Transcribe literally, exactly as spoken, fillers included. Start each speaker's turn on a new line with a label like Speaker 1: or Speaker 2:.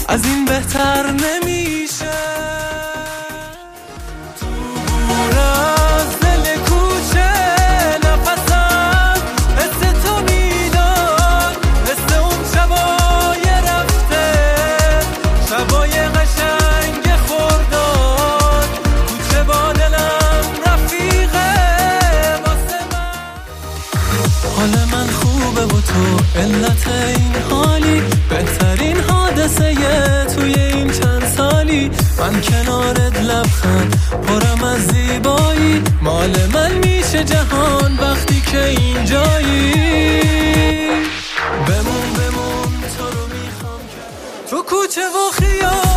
Speaker 1: از این بهتر نمیشه. تو بور از دل کوچه نفسم حس تو میداد، حس اون شبای رفته، شبای قشنگ خورداد. کوچه با دلم رفیقه واسه من. حال من خوبه و تو علت این حالی، بهترین حادثه توی این چند سالی. من کنارت لبخند پرم از زیبایی، مال من میشه جهان وقتی که اینجایی. بمون بمون تو رو میخوام تو کوچه و خیابون.